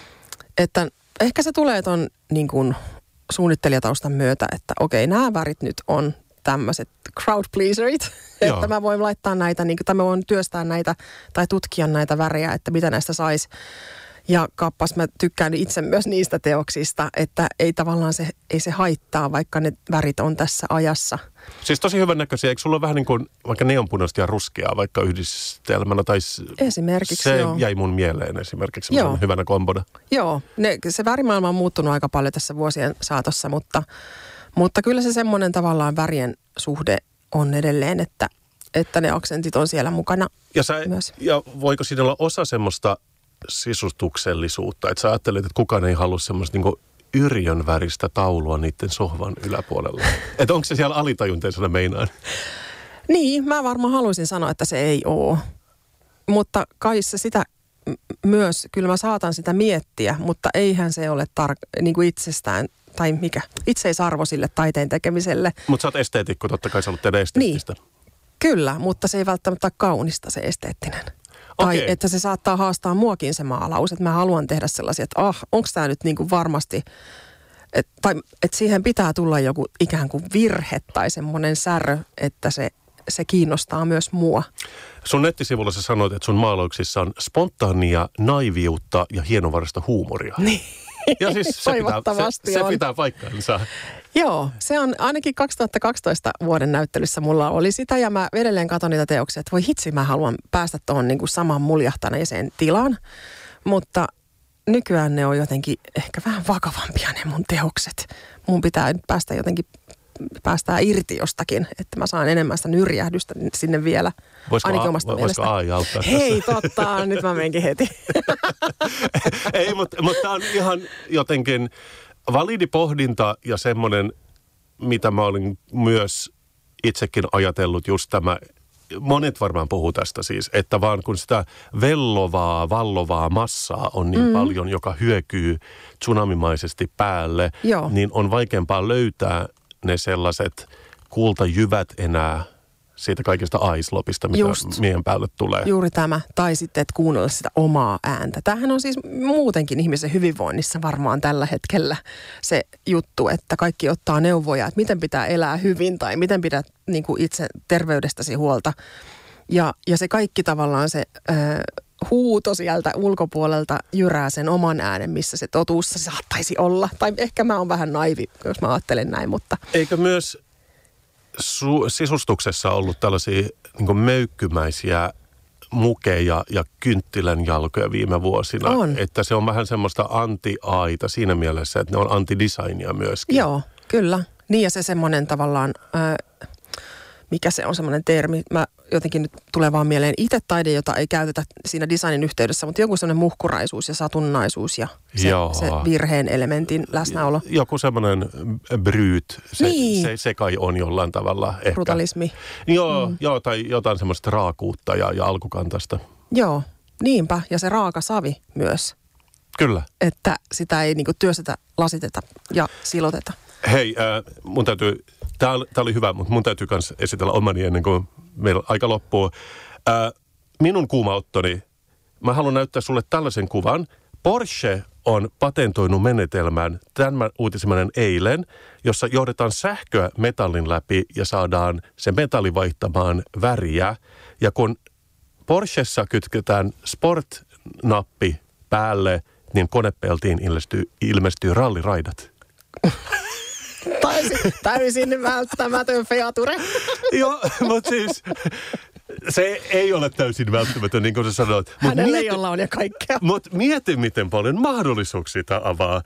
ehkä se tulee ton niin kuin suunnittelijataustan myötä, että okei, nämä värit nyt on tämmöiset crowd pleaserit, että mä voin laittaa näitä, niin, tai mä voin työstää näitä tai tutkia näitä värejä, että mitä näistä saisi. Ja kappas mä tykkään itse myös niistä teoksista, että ei tavallaan se haittaa, vaikka ne värit on tässä ajassa. Siis tosi hyvän näköisiä. Eikö sulla ole vähän niin kuin vaikka neonpunaista ja ruskeaa vaikka yhdistelmänä? Tai esimerkiksi, se jäi mun mieleen esimerkiksi hyvänä kombona. Joo, se värimaailma on muuttunut aika paljon tässä vuosien saatossa, mutta kyllä se semmoinen tavallaan värien suhde on edelleen, että ne aksentit on siellä mukana myös. Ja voiko siinä olla osa semmoista sisustuksellisuutta, että sä ajattelet, että kukaan ei halua semmoista niinku yrjön väristä taulua niiden sohvan yläpuolella. Että onko se siellä alitajunteisena meinaan? Niin, mä varmaan haluaisin sanoa, että se ei ole. Mutta kai se sitä myös, kyllä mä saatan sitä miettiä, mutta eihän se ole niinku itsestään, tai mikä, itseisarvo sille taiteen tekemiselle. Mutta sä oot esteetikko, totta kai sä haluat tehdä esteettistä. Niin, kyllä, mutta se ei välttämättä ole kaunista se esteettinen. Tai että se saattaa haastaa muakin se maalaus, että mä haluan tehdä sellaisia, että onko tämä nyt niinku varmasti, että siihen pitää tulla joku ikään kuin virhe tai semmoinen särö, että se kiinnostaa myös mua. Sun nettisivulla sä sanoit, että sun maalauksissa on spontaania naiviutta ja hienovaraista huumoria. Niin. Ja siis se pitää paikkaansa. Joo, se on ainakin 2012 vuoden näyttelyssä mulla oli sitä ja mä edelleen katson niitä teoksia, että voi hitsi, mä haluan päästä tuohon niin kuin samaan muljahtaneeseen tilaan, mutta nykyään ne on jotenkin ehkä vähän vakavampia ne mun teokset. Mun pitää nyt päästää irti jostakin, että mä saan enemmän sitä nyrjähdystä sinne vielä. Voisiko AI auttaa tässä? Hei, totta, nyt mä menenkin heti. Ei, mutta tämä on ihan jotenkin validi pohdinta ja semmoinen, mitä mä olin myös itsekin ajatellut, just tämä, monet varmaan puhuu tästä siis, että vaan kun sitä vallovaa massaa on niin paljon, joka hyökyy tsunamimaisesti päälle, niin on vaikeampaa löytää ne sellaiset kultajyvät enää siitä kaikesta aislopista, mitä miehen päälle tulee. Juuri tämä. Tai sitten, että kuunnella sitä omaa ääntä. Tämähän on siis muutenkin ihmisen hyvinvoinnissa varmaan tällä hetkellä se juttu, että kaikki ottaa neuvoja, että miten pitää elää hyvin tai miten pidät niin kuin itse terveydestäsi huolta. Ja se kaikki tavallaan se huuto sieltä ulkopuolelta jyrää sen oman äänen, missä se totuus saattaisi olla. Tai ehkä mä oon vähän naivi, jos mä ajattelen näin, mutta... Eikö myös sisustuksessa ollut tällaisia niin kuin möykkymäisiä mukeja ja kynttilänjalkoja viime vuosina? On. Että se on vähän semmoista anti-aita siinä mielessä, että ne on anti-designia myöskin. Joo, kyllä. Niin ja se semmoinen tavallaan... mikä se on semmoinen termi? Mä jotenkin nyt tulee vaan mieleen itse taide, jota ei käytetä siinä designin yhteydessä, mutta joku sellainen muhkuraisuus ja satunnaisuus ja se virheen elementin läsnäolo. Joku semmoinen bryyt, se kai on jollain tavalla ehkä. Brutalismi. Joo, tai jotain semmoista raakuutta ja alkukantasta. Joo, niinpä. Ja se raaka savi myös. Kyllä. Että sitä ei niinku työstetä, lasiteta ja siloteta. Hei, mun täytyy, tää oli hyvä, mutta mun täytyy myös esitellä omani ennen kuin meillä aika loppuu. Minun kuumaottoni, mä haluan näyttää sulle tällaisen kuvan. Porsche on patentoinut menetelmän, tämän uutiseminen eilen, jossa johdetaan sähköä metallin läpi ja saadaan se metalli vaihtamaan väriä. Ja kun Porschessa kytketään Sport-nappi päälle, niin konepeltiin ilmestyy ralliraidat. Täysin välttämätön feature. Joo, mutta siis se ei ole täysin välttämätön, niin kuin sä sanoit. Hänellä jolla on ja kaikkea. Mutta mieti, miten paljon mahdollisuuksia tämä avaa.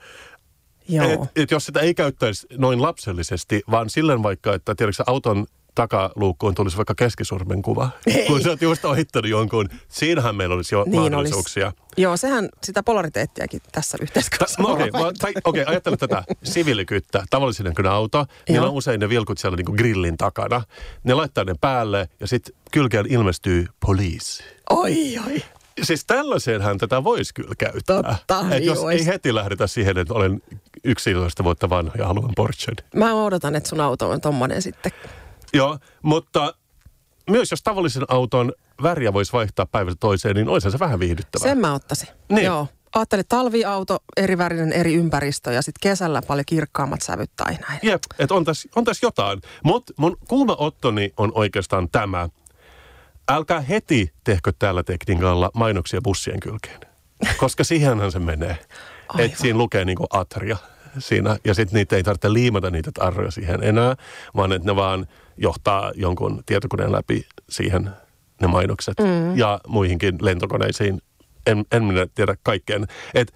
Et jos sitä ei käyttäisi noin lapsellisesti, vaan silleen vaikka, että tiedätkö auton takaluukkuun tulisi vaikka keskisormen kuva. Ei. Kun sä oot just ohittanut jonkun, siinähän meillä olisi jo mahdollisuuksia. Olisi. Joo, sehän sitä polariteettiakin tässä yhteiskunnassa. Okei, ajattele tätä siviilikyttä, tavallisen näköinen auto. Niillä on usein ne vilkut siellä niin kuin grillin takana. Ne laittaa ne päälle ja sitten kylkeen ilmestyy police. Oi. Siis tällaiseenhän tätä voisi kyllä käyttää. Totta, jos ei heti lähdetä siihen, että olen 11 vuotta vanha ja haluan Porschen. Mä odotan, että sun auto on tommonen sitten. Joo, mutta myös jos tavallisen auton väriä voisi vaihtaa päivästä toiseen, niin olisihan se vähän viihdyttävää. Sen mä ottaisin. Niin. Joo. Ajattelin talviauto, eri värinen, eri ympäristö ja sitten kesällä paljon kirkkaammat sävyt tai näin. Jep, että on tässä jotain. Mutta mun kuumaottoni on oikeastaan tämä. Älkää heti tehkö tällä tekniikalla mainoksia bussien kylkeen, koska siihenhän se menee. Että siinä lukee niinku Atria siinä, ja sitten niitä ei tarvitse liimata niitä tarroja siihen enää, vaan että ne vaan johtaa jonkun tietokoneen läpi siihen ne mainokset ja muihinkin lentokoneisiin. En minä tiedä kaikkeen. Et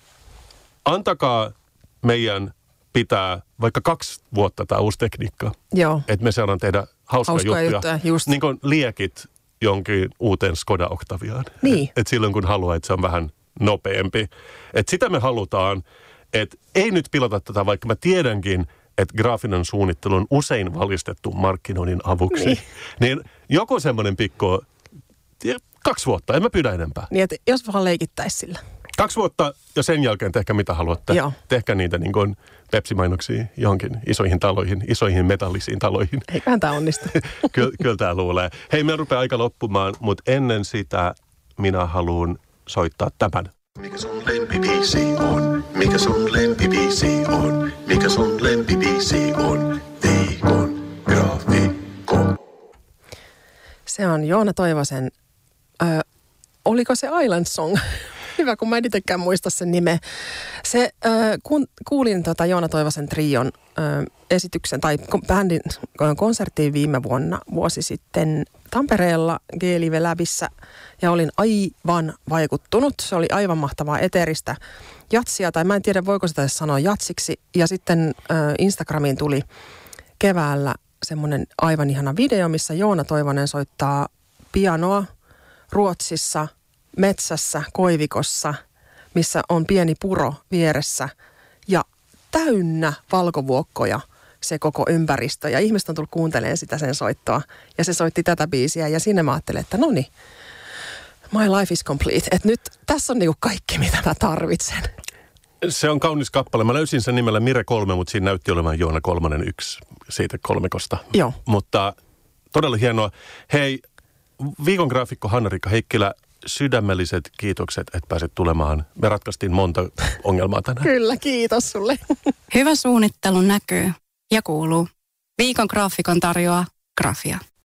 antakaa meidän pitää vaikka 2 vuotta tämä uusi tekniikka. Joo. Että me saadaan tehdä hauskoja juttuja. Just. Niin kuin liekit jonkin uuteen Skoda Octaviaan. Niin. Et silloin kun haluaa, että se on vähän nopeampi. Että sitä me halutaan. Että ei nyt pilata tätä, vaikka mä tiedänkin, että graafinen suunnittelu on usein valistettu markkinoinnin avuksi. Niin joku semmoinen pikku 2 vuotta, en mä pyydä enempää. Niin, että jos vaan leikittäisi sillä. 2 vuotta ja sen jälkeen tehkää mitä haluatte. Joo. Tehkää niitä niin kuin Pepsi-mainoksia johonkin isoihin taloihin, isoihin metallisiin taloihin. Eiköhän tämä onnistu. Kyllä tämä luulee. Hei, me rupeaa aika loppumaan, mutta ennen sitä minä haluan soittaa tämän. Mikä sun lempibiisi on? Mikä sun lempibiisi on? Mikä sun lempibiisi on? Viikon graafikko. Se on Joona Toivosen, oliko se Island Song? Hyvä, kun mä en itsekään muista sen nimeä. Se, kun kuulin Joona Toivosen trion esityksen tai bändin konserttiin viime vuosi sitten Tampereella G-Live Labissa ja olin aivan vaikuttunut. Se oli aivan mahtavaa eteeristä jatsia, tai mä en tiedä voiko sitä edes sanoa jatsiksi. Ja sitten Instagramiin tuli keväällä semmoinen aivan ihana video, missä Joona Toivonen soittaa pianoa Ruotsissa, metsässä, koivikossa, missä on pieni puro vieressä ja täynnä valkovuokkoja se koko ympäristö. Ja ihmiset on tullut kuuntelemaan sitä sen soittoa. Ja se soitti tätä biisiä ja sinne mä ajattelin, että no niin, my life is complete. Että nyt tässä on niinku kaikki, mitä mä tarvitsen. Se on kaunis kappale. Mä löysin sen nimellä Mire 3, mutta siinä näytti olevan Joona 3:1 siitä kolmikosta. Joo. Mutta todella hienoa. Hei, viikon graafikko Hanna-Riikka Heikkilä, sydämelliset kiitokset, että pääset tulemaan. Me ratkaistiin monta ongelmaa tänään. Kyllä, kiitos sulle. Hyvä suunnittelu näkyy ja kuuluu. Viikon graafikon tarjoaa Grafia.